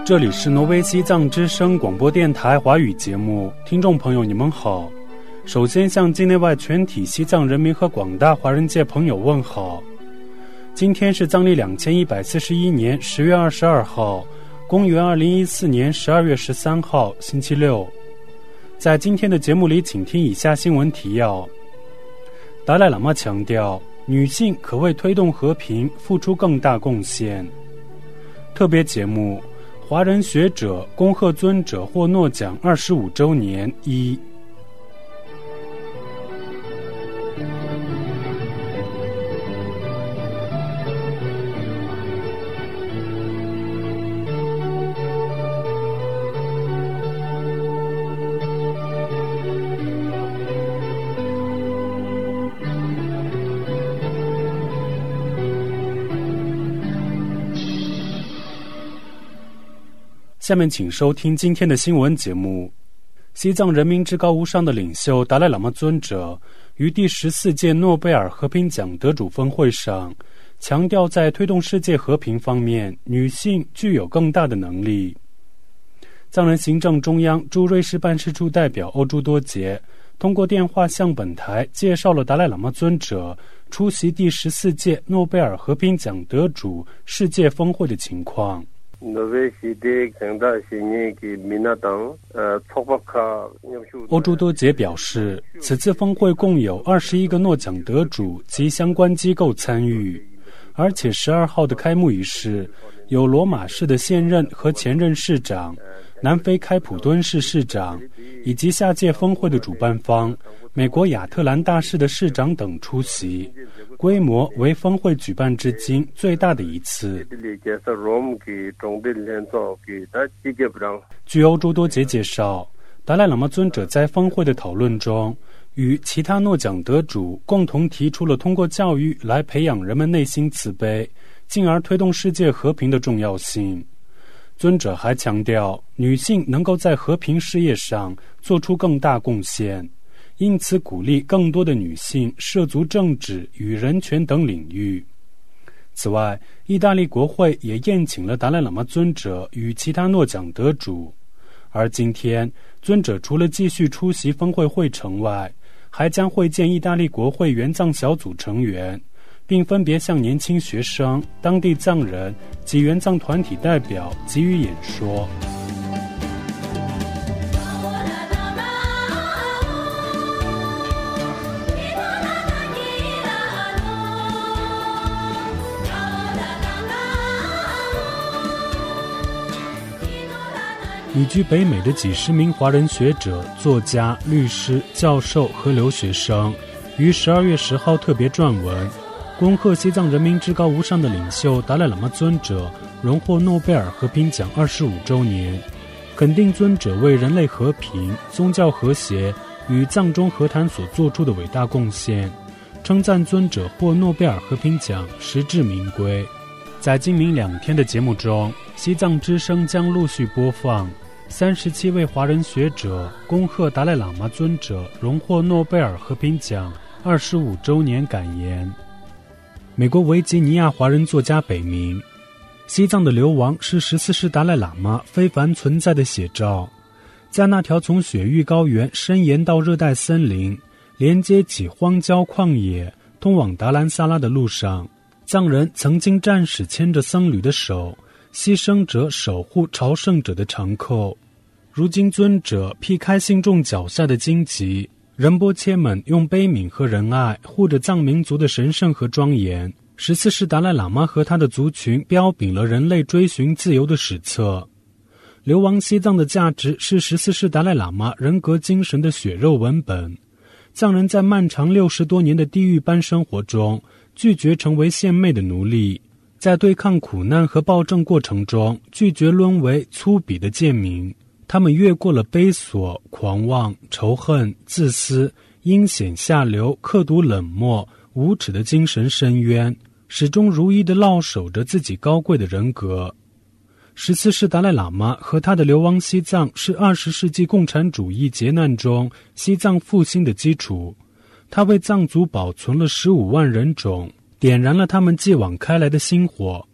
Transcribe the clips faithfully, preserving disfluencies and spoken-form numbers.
这里是挪威西藏之声广播电台华语节目，听众朋友你们好。首先向境内外全体西藏人民和广大华人界朋友问好。今天是藏历两千一百四十一年十月二十二号，公元二零一四年十二月十三号，星期六。在今天的节目里，请听以下新闻提要。达赖喇嘛强调，女性可为推动和平付出更大贡献。特别节目，华人学者恭贺尊者获诺奖二十五周年一。下面请收听今天的新闻节目。西藏人民至高无上的领袖达赖喇嘛尊者于第十四届诺贝尔和平奖得主峰会上强调，在推动世界和平方面，女性具有更大的能力。藏人行政中央驻瑞士办事处代表欧朱多杰通过电话向本台介绍了达赖喇嘛尊者出席第十四届诺贝尔和平奖得主世界峰会的情况。欧朱多杰表示，此次峰会共有二十一个诺奖得主及相关机构参与，而且十二号的开幕仪式有罗马市的现任和前任市长、南非开普敦市市长以及下届峰会的主办方美国亚特兰大市的市长等出席，规模为峰会举办至今最大的一次。据欧朱多杰介绍，达赖喇嘛尊者在峰会的讨论中与其他诺奖得主共同提出了通过教育来培养人们内心慈悲，进而推动世界和平的重要性。尊者还强调，女性能够在和平事业上做出更大贡献，因此鼓励更多的女性涉足政治与人权等领域。此外，意大利国会也宴请了达赖喇嘛尊者与其他诺奖得主。而今天，尊者除了继续出席峰会会程外，还将会见意大利国会援藏小组成员，并分别向年轻学生、当地藏人及援藏团体代表给予演说。移居北美的几十名华人学者、作家、律师、教授和留学生于十二月十号特别撰文，恭贺西藏人民至高无上的领袖达赖喇嘛尊者荣获诺贝尔和平奖二十五周年，肯定尊者为人类和平、宗教和谐与藏中和谈所做出的伟大贡献，称赞尊者获诺贝尔和平奖实至名归。在今明两天的节目中，西藏之声将陆续播放三十七位华人学者恭贺达赖喇嘛尊者荣获诺贝尔和平奖二十五周年感言。美国维吉尼亚华人作家北明，西藏的流亡是十四世达赖喇嘛非凡存在的写照。在那条从雪域高原伸延到热带森林，连接起荒郊旷野通往达兰萨拉的路上，藏人曾经战士牵着僧侣的手，牺牲者守护朝圣者的长扣。如今尊者劈开信众脚下的荆棘，仁波切们用悲悯和仁爱护着藏民族的神圣和庄严。十四世达赖喇嘛和他的族群标炳了人类追寻自由的史册。流亡西藏的价值是十四世达赖喇嘛人格精神的血肉文本。藏人在漫长六十多年的地狱般生活中，拒绝成为献媚的奴隶，在对抗苦难和暴政过程中，拒绝沦为粗鄙的贱民。他们越过了卑琐、狂妄、仇恨、自私、阴险下流、刻毒冷漠、无耻的精神深渊，始终如一地烙守着自己高贵的人格。十四世达赖喇嘛和他的流亡西藏是二十世纪共产主义劫难中西藏复兴的基础。他为藏族保存了十五万人种，点燃了他们继往开来的星火。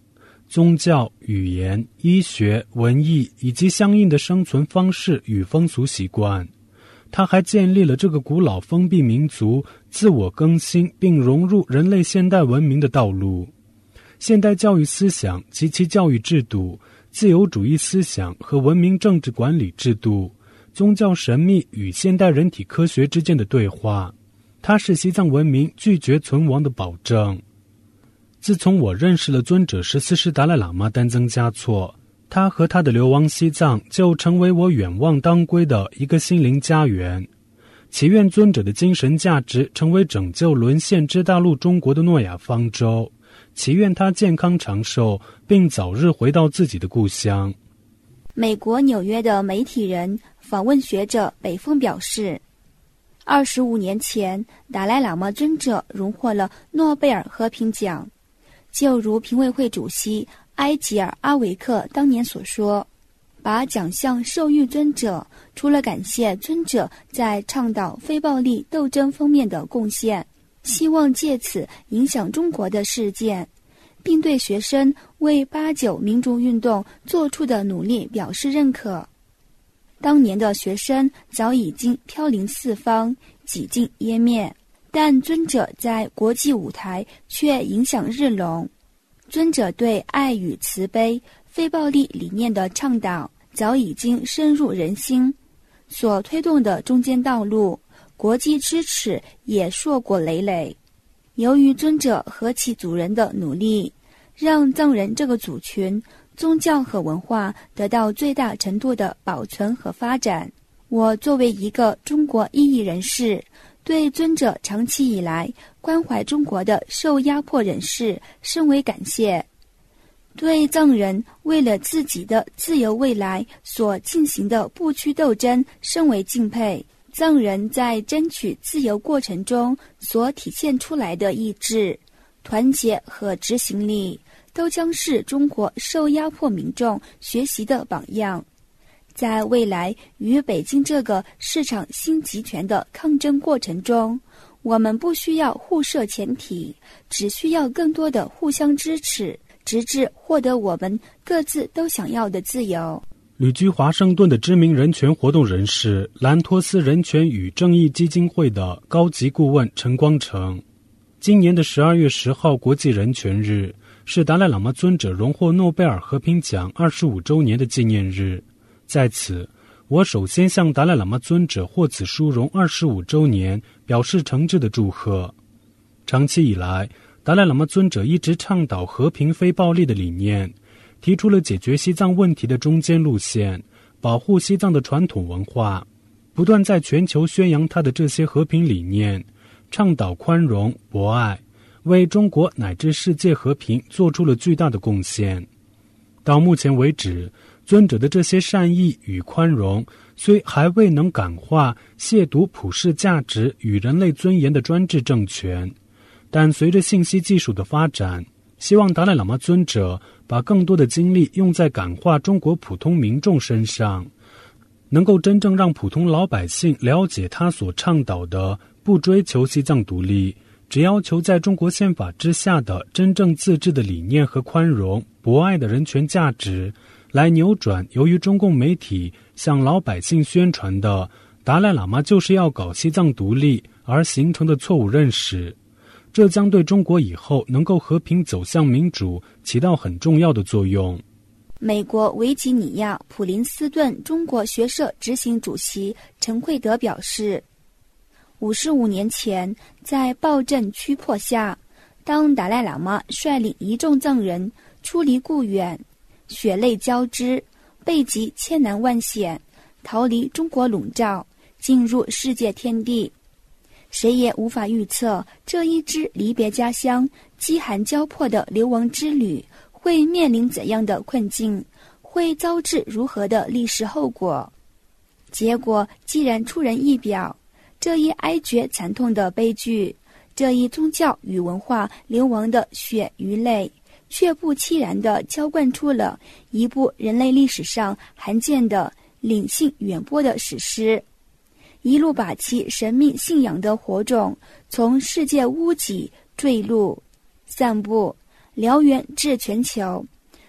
宗教、语言、医学、文艺以及相应的生存方式与风俗习惯。他还建立了这个古老封闭民族自我更新并融入人类现代文明的道路。现代教育思想及其教育制度、自由主义思想和文明政治管理制度、宗教神秘与现代人体科学之间的对话，它是西藏文明拒绝存亡的保证。自从我认识了尊者十四世达赖喇嘛丹增嘉措，他和他的流亡西藏就成为我远望当归的一个心灵家园。祈愿尊者的精神价值成为拯救沦陷之大陆中国的诺亚方舟，祈愿他健康长寿，并早日回到自己的故乡。 美国纽约的媒体人访问学者北风表示，二十五年前，达赖喇嘛尊者荣获了诺贝尔和平奖，就如评委会主席埃吉尔·阿维克当年所说，把奖项授予尊者，除了感谢尊者在倡导非暴力斗争方面的贡献，希望借此影响中国的事件，并对学生为八九民主运动做出的努力表示认可。当年的学生早已经飘零四方，几近湮灭，但尊者在国际舞台却影响日隆。尊者对爱与慈悲、非暴力理念的倡导早已经深入人心，所推动的中间道路，国际支持也硕果累累。由于尊者和其族人的努力，让藏人这个族群宗教和文化得到最大程度的保存和发展。我作为一个中国异议人士，对尊者长期以来关怀中国的受压迫人士深为感谢，对藏人为了自己的自由未来所进行的不屈斗争深为敬佩。藏人在争取自由过程中所体现出来的意志、团结和执行力，都将是中国受压迫民众学习的榜样。在未来与北京这个市场新集权的抗争过程中，我们不需要互设前提，只需要更多的互相支持，直至获得我们各自都想要的自由。 旅居华盛顿的知名人权活动人士兰托斯人权与正义基金会的高级顾问陈光诚，今年的十二月十号国际人权日是达赖喇嘛尊者荣获诺贝尔和平奖二十五周年的纪念日。在此，我首先向达赖喇嘛尊者获此殊荣二十五周年表示诚挚的祝贺。长期以来，达赖喇嘛尊者一直倡导和平非暴力的理念，提出了解决西藏问题的中间路线，保护西藏的传统文化，不断在全球宣扬他的这些和平理念，倡导宽容博爱，为中国乃至世界和平做出了巨大的贡献。到目前为止，尊者的这些善意与宽容虽还未能感化亵渎普世价值与人类尊严的专制政权，但随着信息技术的发展，希望达赖喇嘛尊者把更多的精力用在感化中国普通民众身上，能够真正让普通老百姓了解他所倡导的不追求西藏独立，只要求在中国宪法之下的真正自治的理念和宽容博爱的人权价值，来扭转由于中共媒体向老百姓宣传的达赖喇嘛就是要搞西藏独立而形成的错误认识。这将对中国以后能够和平走向民主起到很重要的作用。 美国维吉尼亚普林斯顿中国学社执行主席陈慧德表示，五十五年前，在暴政驱迫下，当达赖喇嘛率领一众藏人出离故远，血泪交织，背极千难万险，逃离中国笼罩，进入世界天地。谁也无法预测这一支离别家乡、饥寒交迫的流亡之旅会面临怎样的困境，会遭致如何的历史后果。结果既然出人意表，这一哀绝惨痛的悲剧，这一宗教与文化流亡的血与泪，却不期然地浇灌出了一部人类历史上罕见的领性远播的史诗，一路把其神秘信仰的火种从世界屋脊坠入、散布、燎原至全球，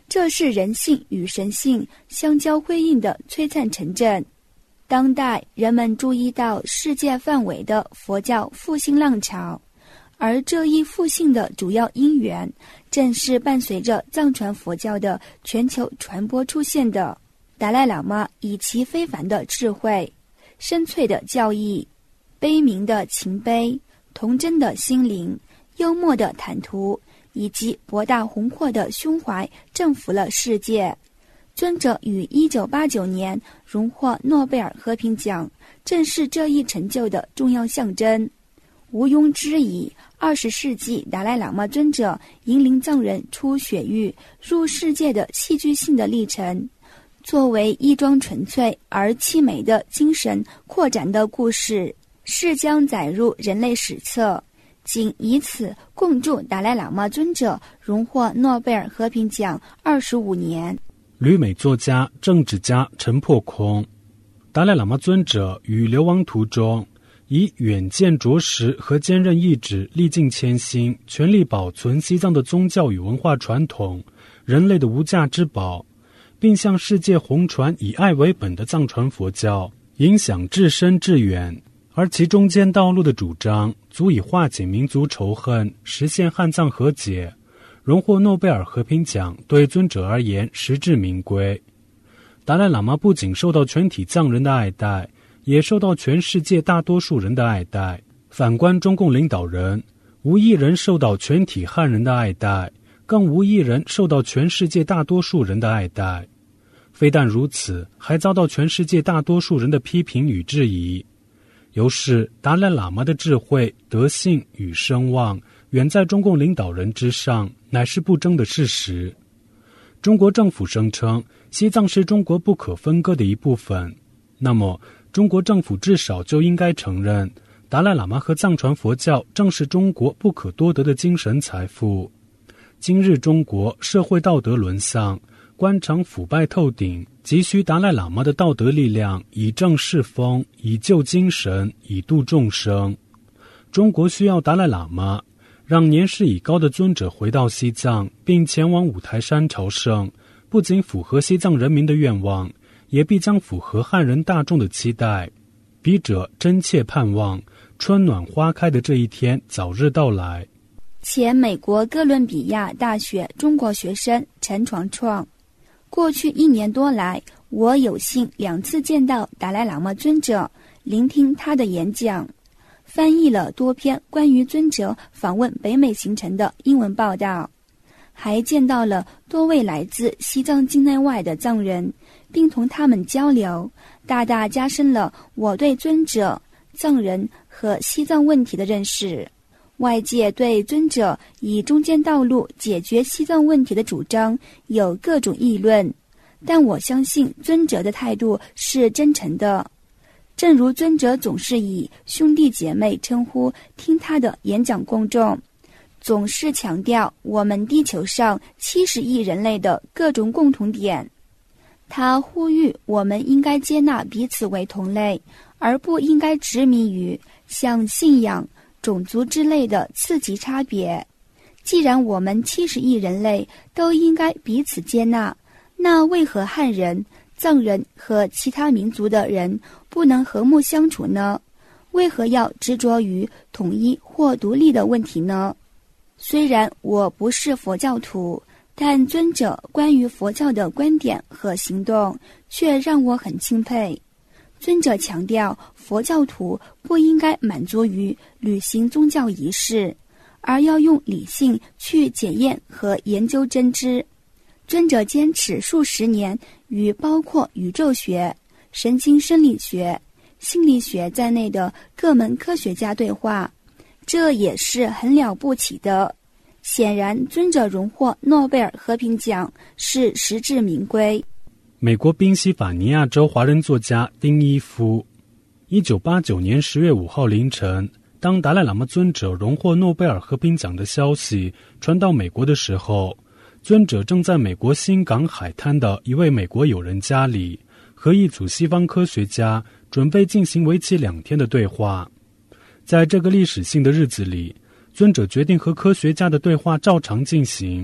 这是人性与神性相交辉映的璀璨城镇。当代人们注意到世界范围的佛教复兴浪潮，而这一复兴的主要因缘，正是伴随着藏传佛教的全球传播出现的。达赖喇嘛以其非凡的智慧、深邃的教义、悲悯的情悲、童真的心灵、幽默的谈吐，以及博大宏阔的胸怀，征服了世界。尊者于一九八九年荣获诺贝尔和平奖，正是这一成就的重要象征。毋庸置疑，二十世纪达赖喇嘛尊者引领藏人出雪域入世界的戏剧性的历程，作为一桩纯粹而凄美的精神扩展的故事，是将载入人类史册。仅以此共祝达赖喇嘛尊者荣获诺贝尔和平奖二十五年。 旅美作家、政治家陈破空，达赖喇嘛尊者于流亡途中，以远见卓识和坚韧意志，历尽千辛，全力保存西藏的宗教与文化传统，人类的无价之宝，并向世界弘传以爱为本的藏传佛教，影响至深至远。而其中间道路的主张，足以化解民族仇恨，实现汉藏和解。荣获诺贝尔和平奖对尊者而言实至名归。达赖喇嘛不仅受到全体藏人的爱戴，也受到全世界大多数人的爱戴。反观中共领导人，无一人受到全体汉人的爱戴，更无一人受到全世界大多数人的爱戴。非但如此，还遭到全世界大多数人的批评与质疑。由是达赖喇嘛的智慧、德性与声望远在中共领导人之上，乃是不争的事实。中国政府声称西藏是中国不可分割的一部分，那么中国政府至少就应该承认，达赖喇嘛和藏传佛教正是中国不可多得的精神财富。今日中国社会道德沦丧，官场腐败透顶，急需达赖喇嘛的道德力量，以正视风，以救精神，以度众生。中国需要达赖喇嘛，让年事已高的尊者回到西藏，并前往五台山朝圣，不仅符合西藏人民的愿望，也必将符合汉人大众的期待。笔者真切盼望春暖花开的这一天早日到来。 前美国哥伦比亚大学中国学生陈传创，过去一年多来，我有幸两次见到达赖喇嘛尊者，聆听他的演讲，翻译了多篇关于尊者访问北美行程的英文报道，还见到了多位来自西藏境内外的藏人，并同他们交流，大大加深了我对尊者、藏人和西藏问题的认识。外界对尊者以中间道路解决西藏问题的主张有各种议论，但我相信尊者的态度是真诚的。正如尊者总是以兄弟姐妹称呼听他的演讲公众，总是强调我们地球上七十亿人类的各种共同点。他呼吁我们应该接纳彼此为同类，而不应该执迷于像信仰、种族之类的次级差别。既然我们七十亿人类都应该彼此接纳，那为何汉人、藏人和其他民族的人不能和睦相处呢？为何要执着于统一或独立的问题呢？虽然我不是佛教徒，但尊者关于佛教的观点和行动却让我很钦佩。尊者强调，佛教徒不应该满足于履行宗教仪式，而要用理性去检验和研究真知。尊者坚持数十年与包括宇宙学、神经生理学、心理学在内的各门科学家对话，这也是很了不起的。显然，尊者荣获诺贝尔和平奖是实至名归。 美国宾夕法尼亚州华人作家丁一夫，一九八九年十月五号凌晨，当达赖喇嘛尊者荣获诺贝尔和平奖的消息传到美国的时候，尊者正在美国新港海滩的一位美国友人家里，和一组西方科学家准备进行为期两天的对话。在这个历史性的日子里，尊者决定和科学家的对话照常进行，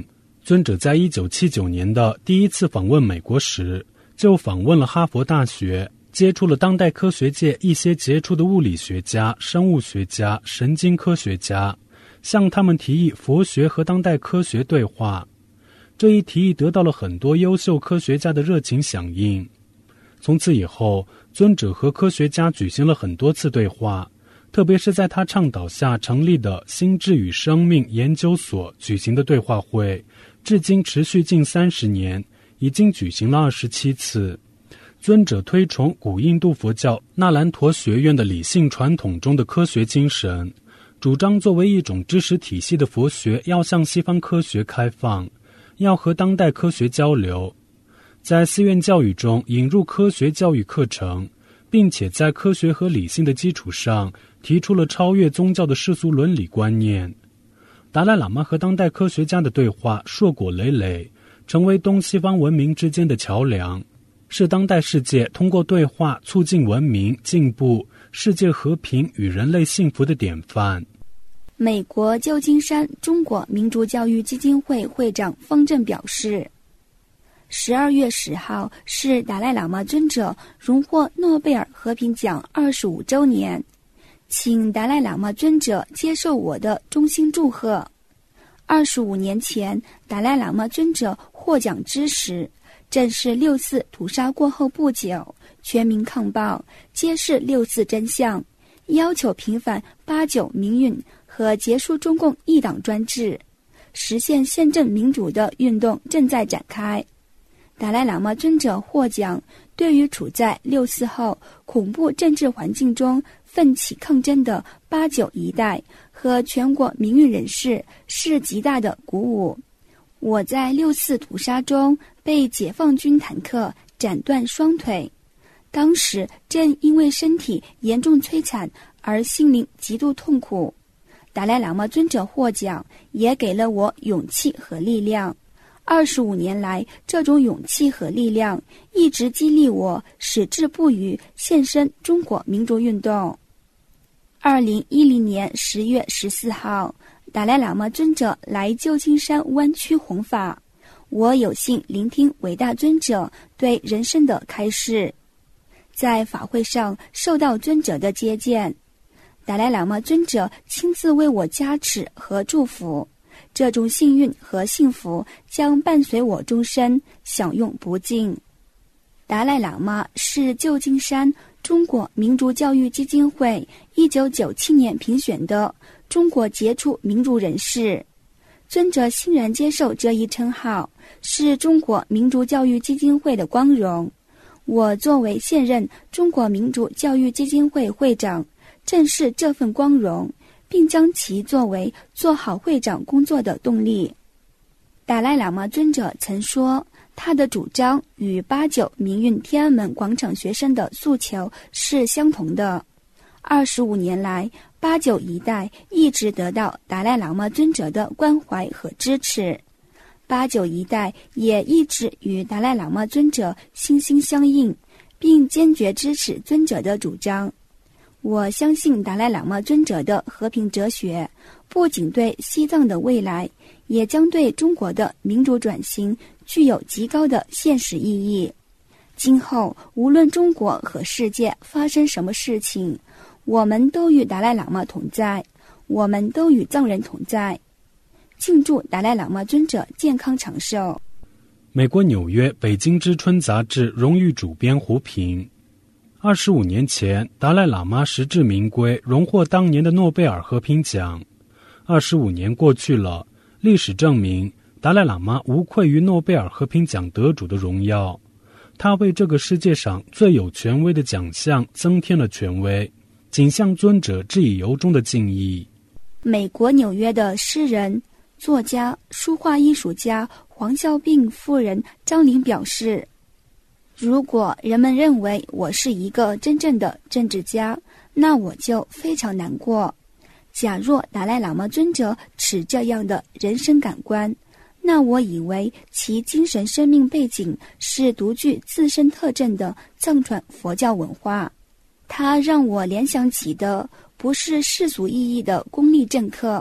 尊者在一九七九年的第一次访问美国时，就访问了哈佛大学，接触了当代科学界一些杰出的物理学家、生物学家、神经科学家，向他们提议佛学和当代科学对话。这一提议得到了很多优秀科学家的热情响应。从此以后，尊者和科学家举行了很多次对话，特别是在他倡导下成立的心智与生命研究所举行的对话会，至今持续近三十年，已经举行了二十七次。尊者推崇古印度佛教那兰陀学院的理性传统中的科学精神，主张作为一种知识体系的佛学要向西方科学开放，要和当代科学交流，在寺院教育中引入科学教育课程，并且在科学和理性的基础上提出了超越宗教的世俗伦理观念。达赖喇嘛和当代科学家的对话硕果累累，成为东西方文明之间的桥梁，是当代世界通过对话促进文明进步、世界和平与人类幸福的典范。 美国旧金山中国民族教育基金会会长方正表示，十二月十号是达赖喇嘛尊者荣获诺贝尔和平奖二十五周年，请达赖喇嘛尊者接受我的衷心祝贺。二十五年前，达赖喇嘛尊者获奖之时，正是六四屠杀过后不久，全民抗暴，揭示六四真相，要求平反八九民运和结束中共一党专制，实现宪政民主的运动正在展开。达赖喇嘛尊者获奖，对于处在六四后恐怖政治环境中奋起抗争的八九一代和全国民运人士是极大的鼓舞。我在六四屠杀中被解放军坦克斩断双腿，当时正因为身体严重摧残而心灵极度痛苦。达赖喇嘛尊者获奖，也给了我勇气和力量。二十五年来，这种勇气和力量一直激励我，矢志不渝，献身中国民族运动。二零一零年十月十四号，达赖喇嘛尊者来旧金山湾区弘法，我有幸聆听伟大尊者对人生的开示，在法会上受到尊者的接见。达赖喇嘛尊者亲自为我加持和祝福，这种幸运和幸福将伴随我终身，享用不尽。达赖喇嘛是旧金山中国民族教育基金会一九九七年评选的中国杰出民族人士，尊者欣然接受这一称号，是中国民族教育基金会的光荣。我作为现任中国民族教育基金会会长，正视这份光荣，并将其作为做好会长工作的动力。达赖喇嘛尊者曾说，他的主张与八九民运天安门广场学生的诉求是相同的。二十五年来，八九一代一直得到达赖喇嘛尊者的关怀和支持，八九一代也一直与达赖喇嘛尊者心心相印，并坚决支持尊者的主张。我相信达赖喇嘛尊者的和平哲学，不仅对西藏的未来，也将对中国的民主转型具有极高的现实意义。今后无论中国和世界发生什么事情，我们都与达赖喇嘛同在，我们都与藏人同在。敬祝达赖喇嘛尊者健康长寿。 美国纽约《北京之春》杂志荣誉主编胡平，二十五年前，达赖喇嘛实至名归，荣获当年的诺贝尔和平奖。二十五年过去了，历史证明，达赖喇嘛无愧于诺贝尔和平奖得主的荣耀。他为这个世界上最有权威的奖项增添了权威，仅向尊者致以由衷的敬意。 美国纽约的诗人、作家、书画艺术家黄孝病夫人张玲表示，如果人们认为我是一个真正的政治家，那我就非常难过。假若达赖喇嘛尊者持这样的人生感官，那我以为其精神生命背景是独具自身特征的藏传佛教文化。它让我联想起的不是世俗意义的功利政客，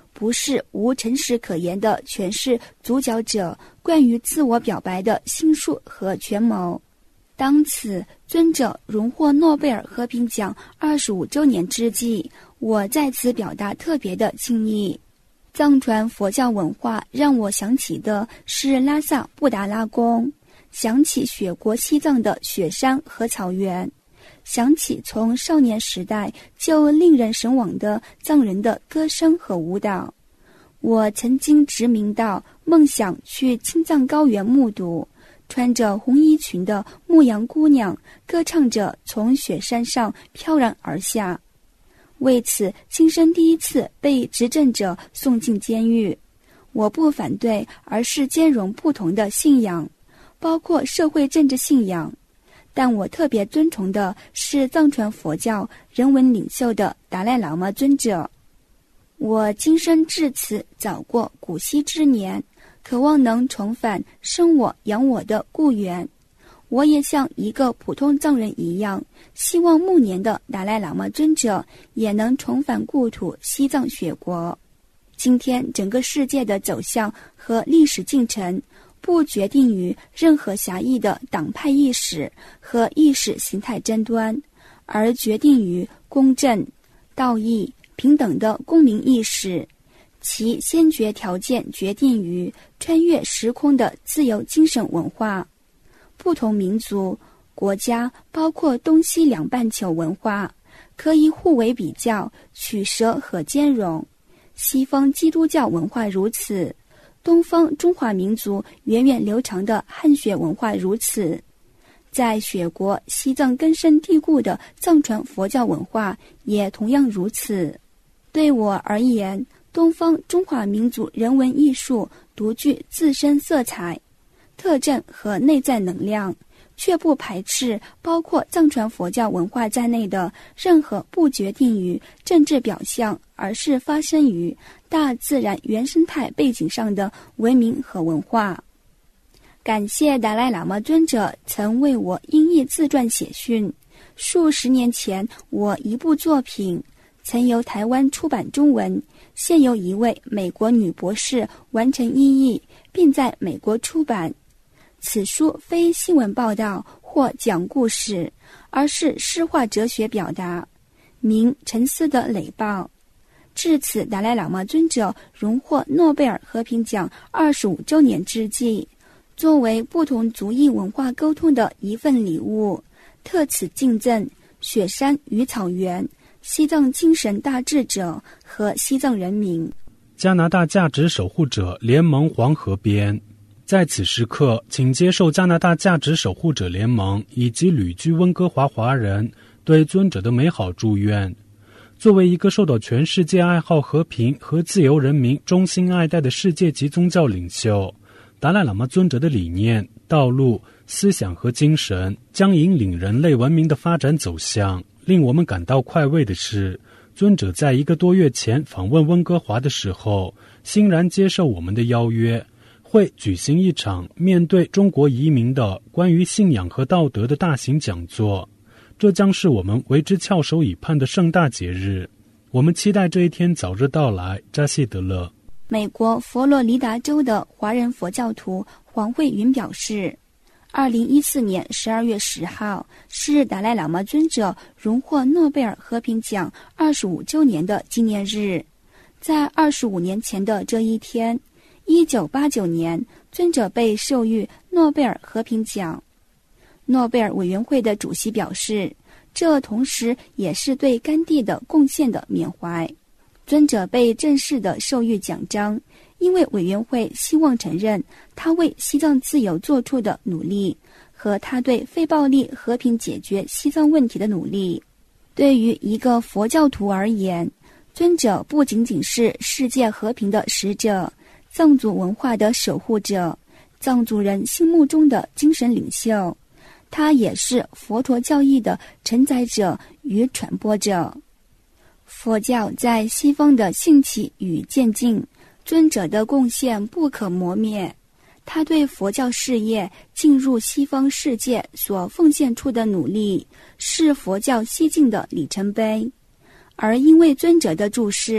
不是无诚实可言的诠释主讲者关于自我表白的心术和权谋。当此尊者荣获诺贝尔和平奖二十五周年之际，我在此表达特别的敬意。藏传佛教文化让我想起的是拉萨布达拉宫，想起雪国西藏的雪山和草原，想起从少年时代就令人神往的藏人的歌声和舞蹈。我曾经执迷到梦想去青藏高原目睹穿着红衣裙的牧羊姑娘歌唱着从雪山上飘然而下，为此今生第一次被执政者送进监狱。我不反对，而是兼容不同的信仰，包括社会政治信仰，但我特别尊崇的是藏传佛教人文领袖的达赖喇嘛尊者。我今生至此早过古稀之年，渴望能重返生我养我的故园。我也像一个普通藏人一样，希望暮年的达赖喇嘛尊者也能重返故土西藏雪国。今天整个世界的走向和历史进程，不决定于任何狭义的党派意识和意识形态争端，而决定于公正、道义、平等的公民意识。其先决条件决定于穿越时空的自由精神文化。不同民族、国家，包括东西两半球文化，可以互为比较、取舍和兼容。西方基督教文化如此，东方中华民族源远流长的汉学文化如此，在雪国西藏根深蒂固的藏传佛教文化也同样如此。对我而言，东方中华民族人文艺术独具自身色彩、特征和内在能量，却不排斥包括藏传佛教文化在内的任何不决定于政治表象，而是发生于大自然原生态背景上的文明和文化。感谢达赖喇嘛尊者曾为我音译自传写讯。数十年前，我一部作品曾由台湾出版中文，现由一位美国女博士完成音译，并在美国出版。此书非新闻报道或讲故事，而是诗化哲学表达，名《沉思的垒报》。至此达赖喇嘛尊者荣获诺贝尔和平奖二十五周年之际，作为不同族裔文化沟通的一份礼物，特此敬赠雪山与草原、西藏精神大智者和西藏人民。 加拿大价值守护者联盟黄河边。在此时刻，请接受加拿大价值守护者联盟以及旅居温哥华华人对尊者的美好祝愿。作为一个受到全世界爱好和平和自由人民衷心爱戴的世界级宗教领袖，达赖喇嘛尊者的理念、道路、思想和精神将引领人类文明的发展走向。令我们感到快慰的是，尊者在一个多月前访问温哥华的时候，欣然接受我们的邀约，会举行一场面对中国移民的关于信仰和道德的大型讲座。这将是我们为之翘首以盼的盛大节日。我们期待这一天早日到来。扎西德勒。 美国佛罗里达州的华人佛教徒黄慧云表示，二零一四年十二月十号是达赖喇嘛尊者荣获诺贝尔和平奖二十五周年的纪念日。在二十五年前的这一天，一九八九年，尊者被授予诺贝尔和平奖。诺贝尔委员会的主席表示，这同时也是对甘地的贡献的缅怀。尊者被正式的授予奖章，因为委员会希望承认他为西藏自由做出的努力和他对非暴力和平解决西藏问题的努力。对于一个佛教徒而言，尊者不仅仅是世界和平的使者、藏族文化的守护者、藏族人心目中的精神领袖，他也是佛陀教义的承载者与传播者。佛教在西方的兴起与渐进，尊者的贡献不可磨灭。他对佛教事业进入西方世界所奉献出的努力，是佛教西进的里程碑。而因为尊者的注释，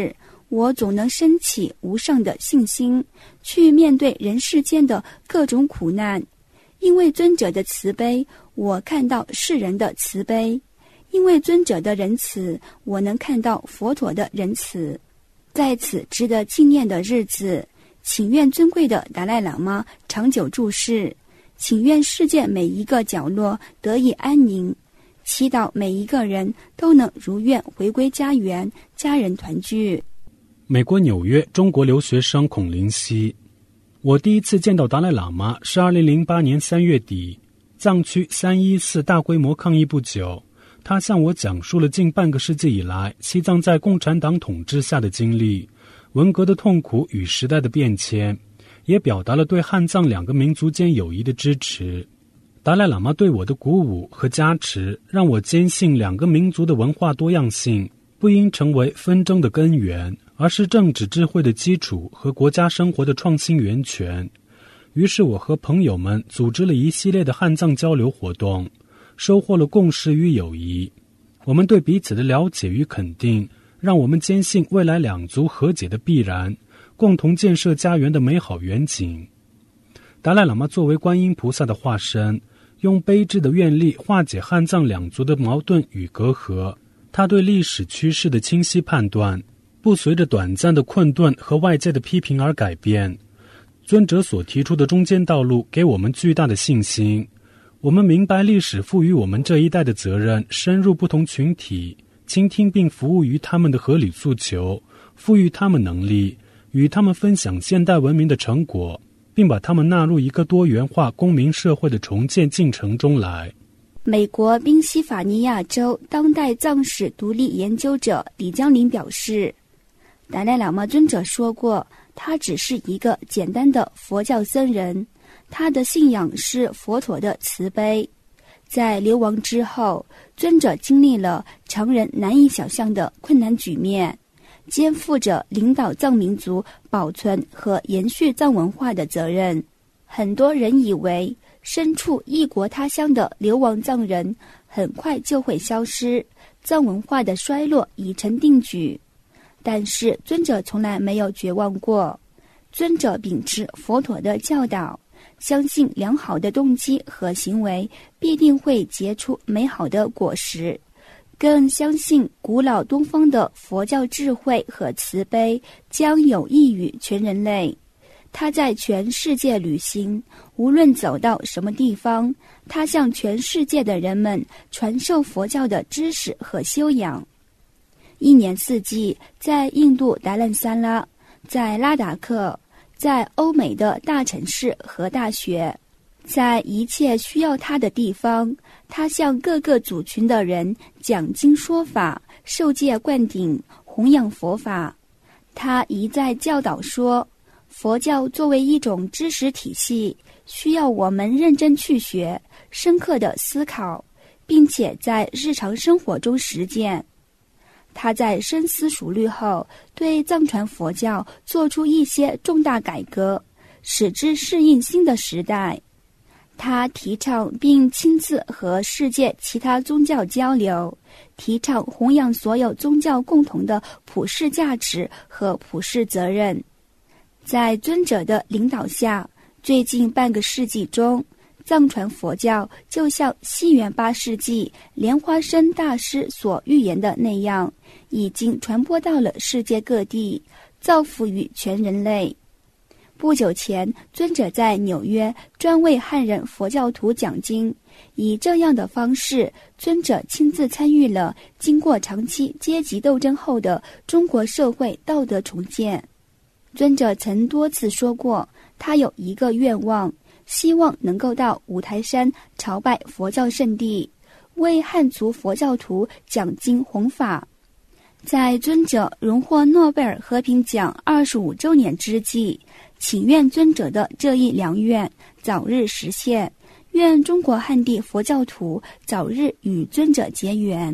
我总能升起无上的信心，去面对人世间的各种苦难。因为尊者的慈悲，我看到世人的慈悲；因为尊者的仁慈，我能看到佛陀的仁慈。在此值得纪念的日子，请愿尊贵的达赖喇嘛长久住世，请愿世界每一个角落得以安宁，祈祷每一个人都能如愿回归家园，家人团聚。 美国纽约中国留学生孔林熙，我第一次见到达赖喇嘛是二零零八年三月底，藏区三一四大规模抗议不久，他向我讲述了近半个世纪以来西藏在共产党统治下的经历，文革的痛苦与时代的变迁，也表达了对汉藏两个民族间友谊的支持。达赖喇嘛对我的鼓舞和加持，让我坚信两个民族的文化多样性不应成为纷争的根源，而是政治智慧的基础和国家生活的创新源泉。于是我和朋友们组织了一系列的汉藏交流活动，收获了共识与友谊。我们对彼此的了解与肯定，让我们坚信未来两族和解的必然，共同建设家园的美好远景。达赖喇嘛作为观音菩萨的化身，用悲智的愿力化解汉藏两族的矛盾与隔阂。他对历史趋势的清晰判断，不随着短暂的困顿和外界的批评而改变。尊者所提出的中间道路给我们巨大的信心。我们明白历史赋予我们这一代的责任，深入不同群体，倾听并服务于他们的合理诉求，赋予他们能力，与他们分享现代文明的成果，并把他们纳入一个多元化公民社会的重建进程中来。 美国宾夕法尼亚州当代藏史独立研究者李江林表示，达赖喇嘛尊者说过，他只是一个简单的佛教僧人，他的信仰是佛陀的慈悲。在流亡之后，尊者经历了常人难以想象的困难局面，肩负着领导藏民族保存和延续藏文化的责任。很多人以为身处异国他乡的流亡藏人很快就会消失，藏文化的衰落已成定局。但是尊者从来没有绝望过，尊者秉持佛陀的教导，相信良好的动机和行为必定会结出美好的果实，更相信古老东方的佛教智慧和慈悲将有益于全人类。他在全世界旅行，无论走到什么地方，他向全世界的人们传授佛教的知识和修养。一年四季，在印度达兰萨拉，在拉达克，在欧美的大城市和大学，在一切需要他的地方，他向各个族群的人讲经说法，授戒灌顶，弘扬佛法。他一再教导说，佛教作为一种知识体系，需要我们认真去学，深刻的思考，并且在日常生活中实践。他在深思熟虑后，对藏传佛教做出一些重大改革，使之适应新的时代。他提倡并亲自和世界其他宗教交流，提倡弘扬所有宗教共同的普世价值和普世责任。在尊者的领导下，最近半个世纪中，藏传佛教就像西元八世纪莲花生大师所预言的那样，已经传播到了世界各地，造福于全人类。不久前，尊者在纽约专为汉人佛教徒讲经，以这样的方式，尊者亲自参与了经过长期阶级斗争后的中国社会道德重建。尊者曾多次说过，他有一个愿望，希望能够到五台山朝拜佛教圣地，为汉族佛教徒讲经弘法。在尊者荣获诺贝尔和平奖二十五周年之际，请愿尊者的这一良愿早日实现，愿中国汉地佛教徒早日与尊者结缘。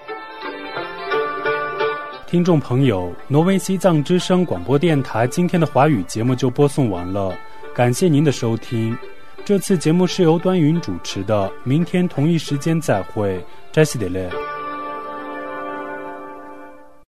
听众朋友，挪威西藏之声广播电台今天的华语节目就播送完了，感谢您的收听。这次节目是由端云主持的，明天同一时间再会，扎西德勒。